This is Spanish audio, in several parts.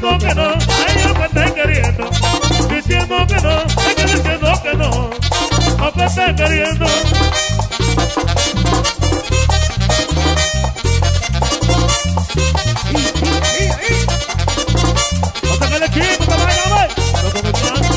diciendo que no, ay, yo me estoy queriendo. Diciendo que no, es que diciendo que no, no me estoy queriendo. No te quedes chico, te vayas a ver. No te quedes.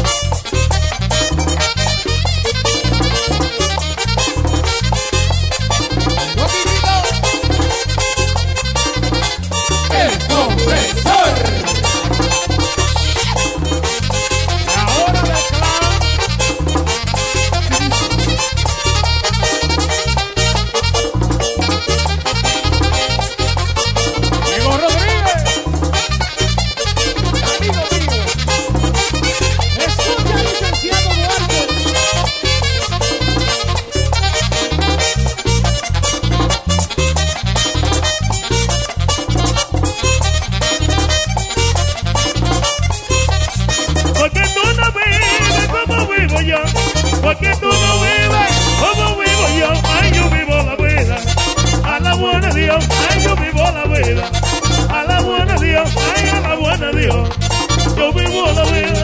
Porque tú no vives como vivo yo, ay, yo vivo la vida, a la buena Dios, ay, yo vivo la vida, a la buena Dios, ay, a la buena Dios, yo vivo la vida.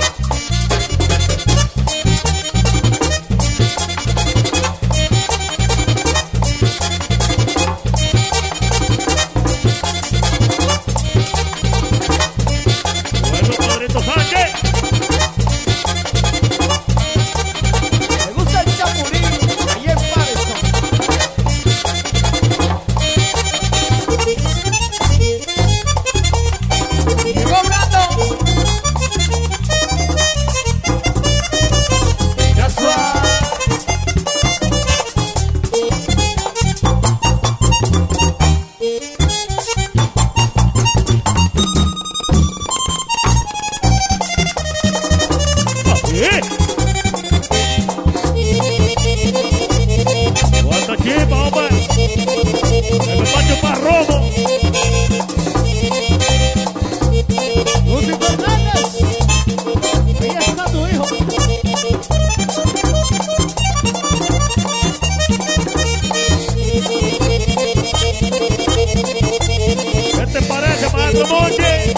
Bueno, Padrito Sánchez. Cuánta chipa, hombre. El despacho para robo. Lucy Fernández. Ahí está tu hijo. ¿Qué te parece, maestro Monche?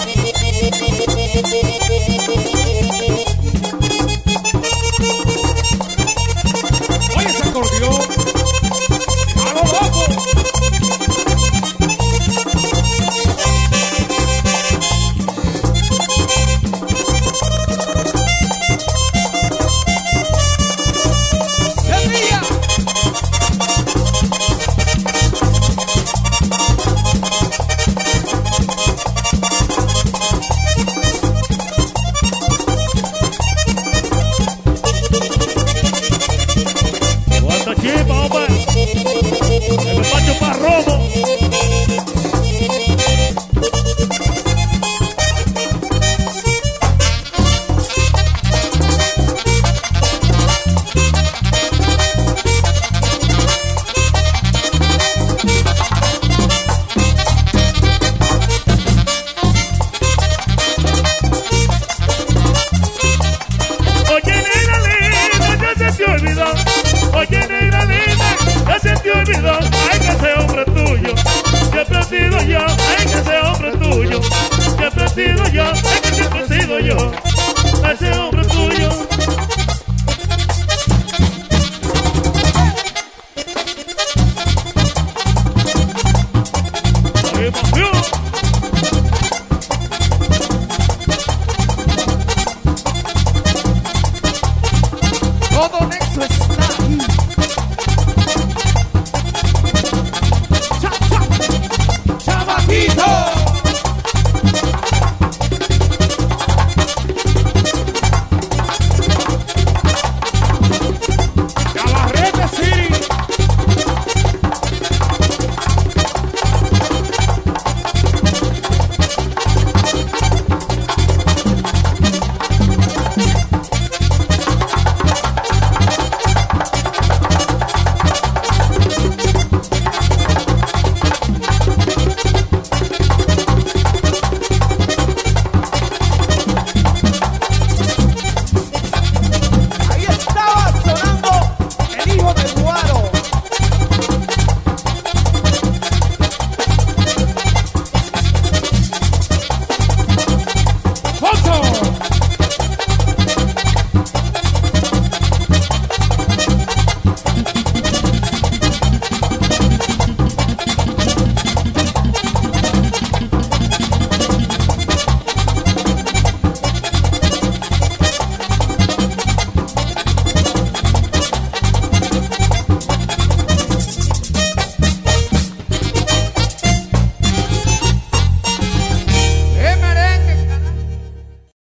Oye, ese acordeón. A lo loco. Sevilla. Cuánta chipa, hombre. El despacho para robo. Oye, negra linda, ya se te olvidó. Oye, negra linda, ya se te olvidó.